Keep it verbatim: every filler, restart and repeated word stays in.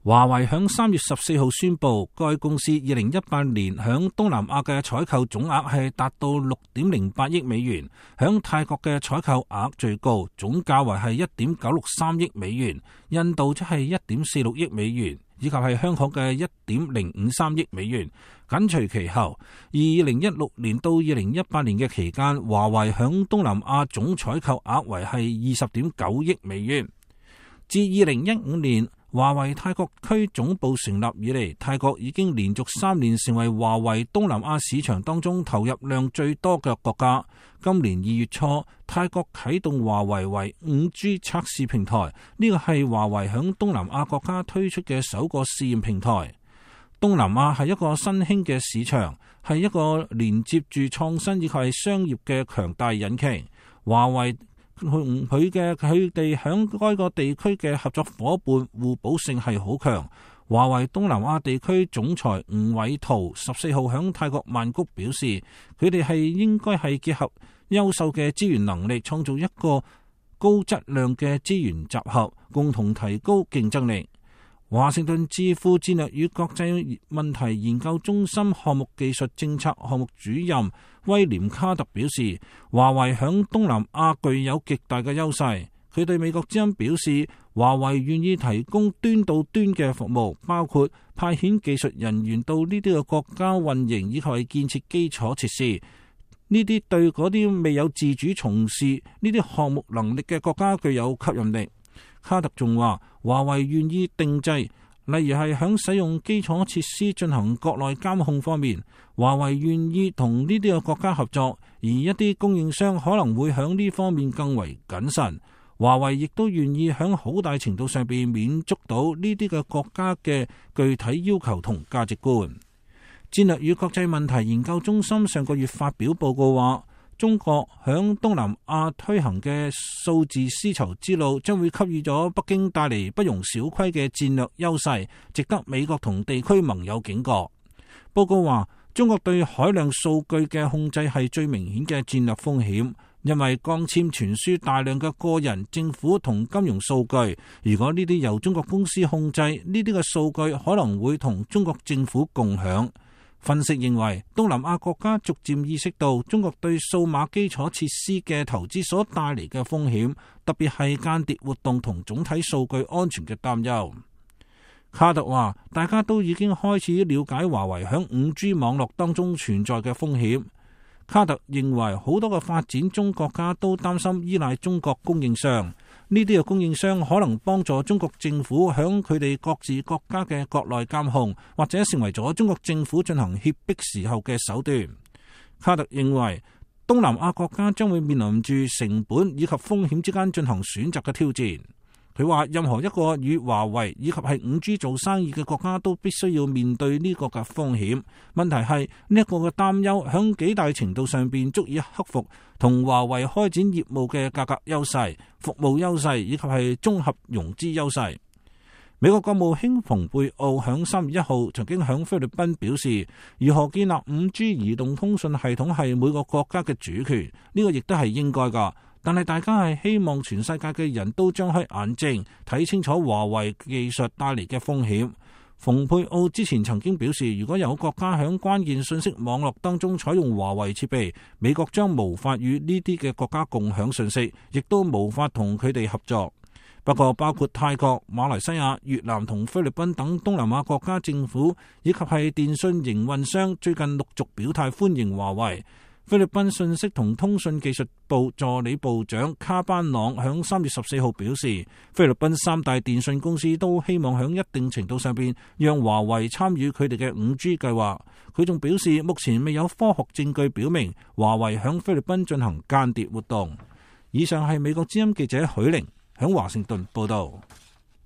華為響三月十四號宣布，該公司二零一八年響東南亞嘅採購總額係達到六點零八億美元，響泰國嘅採購額最高，總價為係一點九六三億美元，印度則係一點四六億美元，以及係香港嘅一點零五三億美元，緊隨其後。而二零一六年到二零一八年嘅期間，華為響東南亞總採購額為係二十點九億美元。自二零一五年華為泰國區總部成立以嚟，泰國已經連續三年成為華為東南亞市場當中投入量最多嘅國家。今年二月初，泰國啟動華為為五 G 測試平台，呢個係華為響東南亞國家推出嘅首個試驗平台。東南亞係一個新興嘅市場，係一個連接住創新以及係商業嘅強大引擎。華為佢嘅佢哋響該個地區嘅合作伙伴互補性係好強。華為東南亞地區總裁吳偉圖十四號響泰國曼谷表示，佢哋係應該係結合優秀嘅資源能力，創造一個高質量嘅資源集合，共同提高競爭力。華盛頓智庫戰略與國際問題研究中心項目技術政策項目主任威廉卡特表示，華為響東南亞具有極大嘅優勢。佢對美國之音表示，華為願意提供端到端嘅服務，包括派遣技術人員到呢啲嘅國家運營，以及係建設基礎設施。呢啲對嗰啲未有自主從事呢啲項目能力嘅國家具有吸引力。卡特仲話，華為願意定制，例如係響使用基礎設施進行國內監控方面，華為願意同呢啲嘅國家合作，而一啲供應商可能會響呢方面更為謹慎。華為亦都願意響好大程度上邊滿足到呢啲嘅國家嘅具體要求同價值觀。戰略與國際問題研究中心上個月發表報告話，中國響東南亞推行嘅數字絲綢之路將會給予咗北京帶嚟不容小覷嘅戰略優勢，值得美國同地區盟友警覺。報告話，中國對海量數據嘅控制係最明顯嘅戰略風險，因為光纖傳輸大量嘅個人、政府同金融數據，如果呢啲由中國公司控制，呢啲嘅數據可能會同中國政府共享。分析認為，東南亞國家逐漸意識到中國對數碼基礎設施嘅投資所帶嚟嘅風險，特別係間諜活動同總體數據安全嘅擔憂。卡特話，大家都已經開始了解華為響五 G 網絡當中存在嘅風險。卡特認為，好多嘅發展中國家都擔心依賴中國供應商，呢啲嘅供應商可能幫助中國政府響佢哋各自國家嘅國內監控，或者成為咗中國政府進行脅迫時候嘅手段。卡特認為，東南亞國家將會面臨住成本以及風險之間進行選擇嘅挑戰。佢話，任何一個與華為以及係五 G 做生意嘅國家都必須要面對呢個嘅風險。問題係呢一個嘅擔憂響幾大程度上邊足以克服同華為開展業務嘅價格優勢、服務優勢以及係綜合融資優勢。美國國務卿蓬佩奧響三月一號曾經響菲律賓表示，如何建立五 G 移動通訊系統係每個國家嘅主權，呢個亦都係應該噶。但係大家係希望全世界嘅人都張開眼睛睇清楚華為技術帶嚟嘅風險。蓬佩奧之前曾經表示，如果有國家響關鍵信息網絡當中採用華為設備，美國將無法與呢啲嘅國家共享信息，亦都無法同佢哋合作。不過，包括泰國、馬來西亞、越南同菲律賓等東南亞國家政府以及係電信營運商最近陸續表態歡迎華為。菲律賓信息同通訊技術部助理部長卡班朗響三月十四號表示，菲律賓三大電信公司都希望響一定程度上邊讓華為參與佢哋嘅五 G 計劃。佢仲表示，目前未有科學證據表明華為響菲律賓進行間諜活動。以上係美國之音記者許玲響華盛頓報道。